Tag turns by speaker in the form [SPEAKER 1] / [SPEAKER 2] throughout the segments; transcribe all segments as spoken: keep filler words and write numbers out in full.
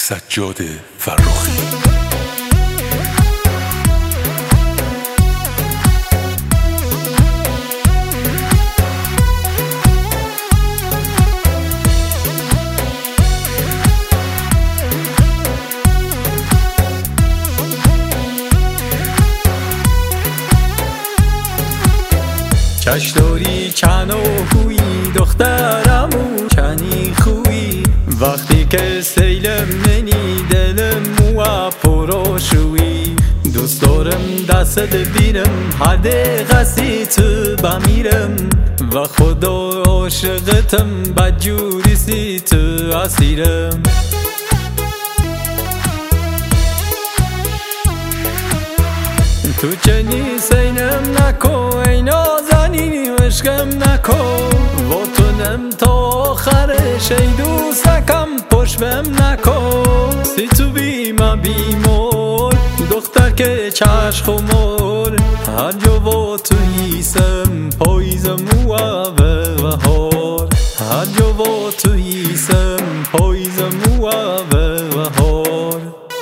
[SPEAKER 1] سجاد فرخی.
[SPEAKER 2] چشداری چن و خوی دخترمو چنی خوی، وقتی که سیلم منی دلم مو پروشوی. دوست دارم دست بیرم هر دقیقه تو بمیرم، و خدا عاشقتم بدجوری سی تو اسیرم. تو چنی سینم نکو ای نازنین عشقم نکو، و تونم تا آخرش ای دوستکم پشتم نکو. سی تو بیمه بیمار دختر که چشم خمار، هر جا با تو ایسم پاییزم و بهار. هر جا با تو ایسم پاییزم و بهار.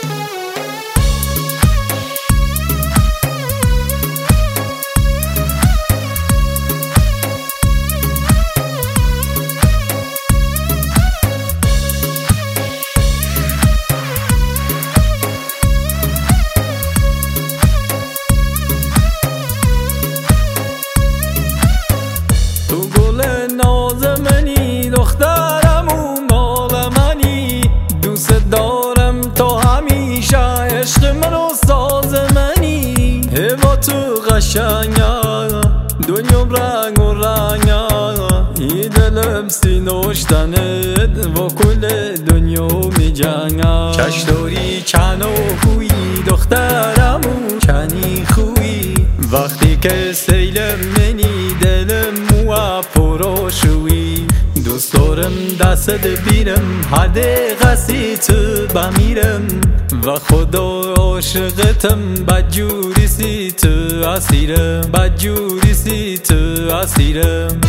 [SPEAKER 2] دخترمو مال منی، دوست دارم تا همیشه عشق منو ساز منی. هوا تو قشنگه دنیام رنگ و رنگه، ای دلم سی نوشتنت و کل دنیا می جنگه. چشداری چن و خوی دخترمو چنی خوی، وقتی که سیلم منی دلم مو پروشوی. دوست دارم دست بیرم هر دقیقه تو بمیرم، و خدا عاشقتم بدجوری سی تو اسیرم. بدجوری سی تو اسیرم.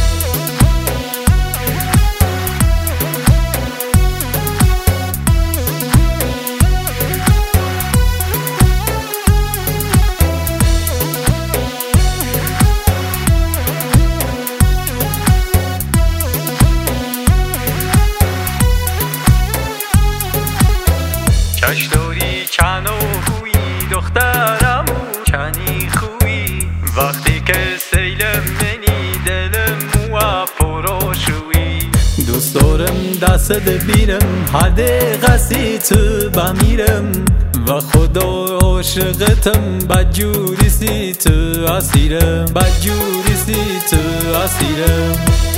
[SPEAKER 2] چشداری چن و خوی دخترمو چنی خوی، وقتی که سیلم منی دلم مو پروشوی. دوست دارم دست بیرم هر دقیقه تو بمیرم، و خدا عاشقتم بدجوری سی تو اسیرم. بدجوری سی تو اسیرم.